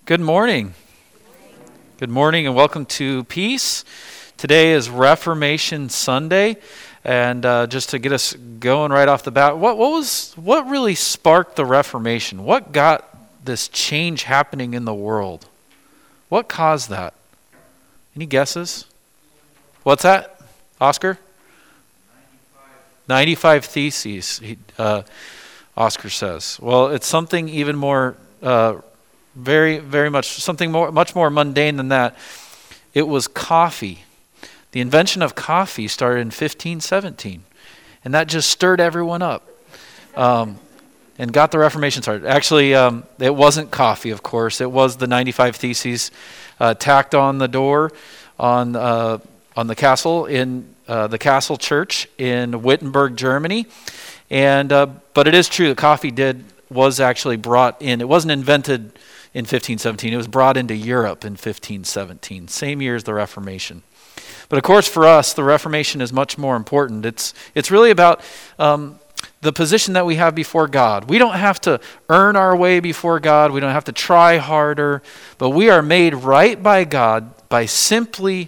Good morning. Good morning and welcome to Peace. Today is Reformation Sunday, and just to get us going right off the bat, what really sparked the Reformation? What got this change happening in the world? What caused that? Any guesses? What's that, Oscar? 95 Theses, Oscar says. Well, it's something even more very, very much, something much more mundane than that. It was coffee. The invention of coffee started in 1517, and that just stirred everyone up and got the Reformation started. Actually, it wasn't coffee, of course. It was the 95 Theses tacked on the door on the castle in the Castle Church in Wittenberg, Germany. And but it is true that coffee was actually brought in. It wasn't invented in 1517. It was brought into Europe in 1517, same year as the Reformation. But of course, for us, the Reformation is much more important. It's really about the position that we have before God. We don't have to earn our way before God. We don't have to try harder. But we are made right by God by simply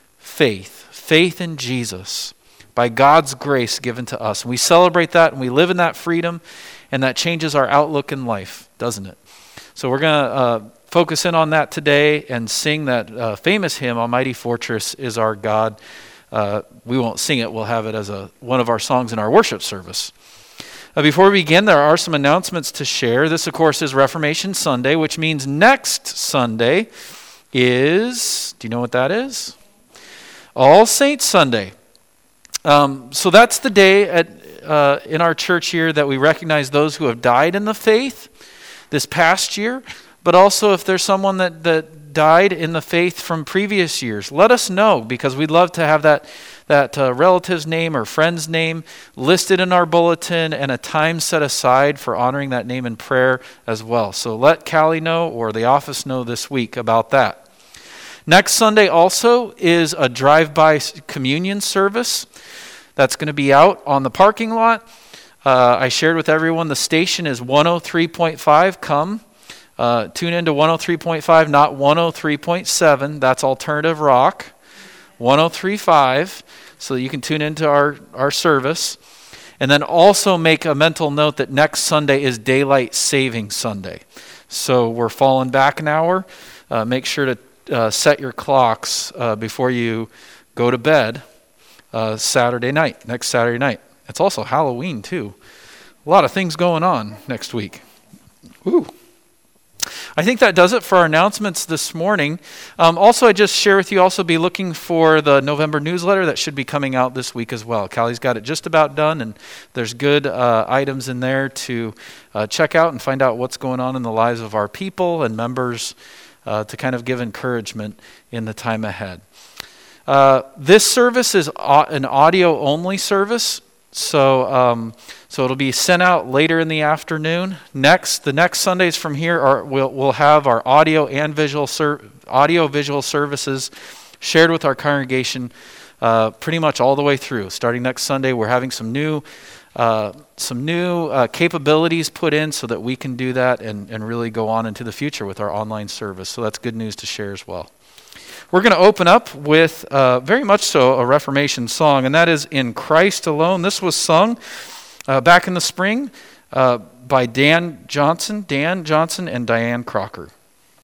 faith in Jesus, by God's grace given to us. And we celebrate that and we live in that freedom, and that changes our outlook in life, doesn't it? So we're going to focus in on that today and sing that famous hymn, Almighty Fortress is Our God. We won't sing it. We'll have it as one of our songs in our worship service. Before we begin, there are some announcements to share. This, of course, is Reformation Sunday, which means next Sunday is, do you know what that is? All Saints Sunday. So that's the day in our church here that we recognize those who have died in the faith this past year, but also if there's someone that died in the faith from previous years, let us know, because we'd love to have that relative's name or friend's name listed in our bulletin and a time set aside for honoring that name in prayer as well. So let Callie know or the office know this week about that. Next Sunday also is a drive-by communion service that's going to be out on the parking lot. I shared with everyone the station is 103.5. Come. Tune into 103.5, not 103.7. That's alternative rock. 103.5, so that you can tune into our service. And then also make a mental note that next Sunday is Daylight Saving Sunday. So we're falling back an hour. Make sure to set your clocks before you go to bed next Saturday night. It's also Halloween, too. A lot of things going on next week. Woo. I think that does it for our announcements this morning. Also, I just share with you, also be looking for the November newsletter that should be coming out this week as well. Callie's got it just about done, and there's good items in there to check out and find out what's going on in the lives of our people and members to kind of give encouragement in the time ahead. This service is an audio-only service, so it'll be sent out later in the afternoon. The next Sundays from here we'll have our audio and visual services shared with our congregation pretty much all the way through. Starting next Sunday, we're having some new capabilities put in so that we can do that and really go on into the future with our online service. So that's good news to share as well. We're going to open up with very much so a Reformation song, and that is In Christ Alone. This was sung back in the spring by Dan Johnson and Diane Crocker.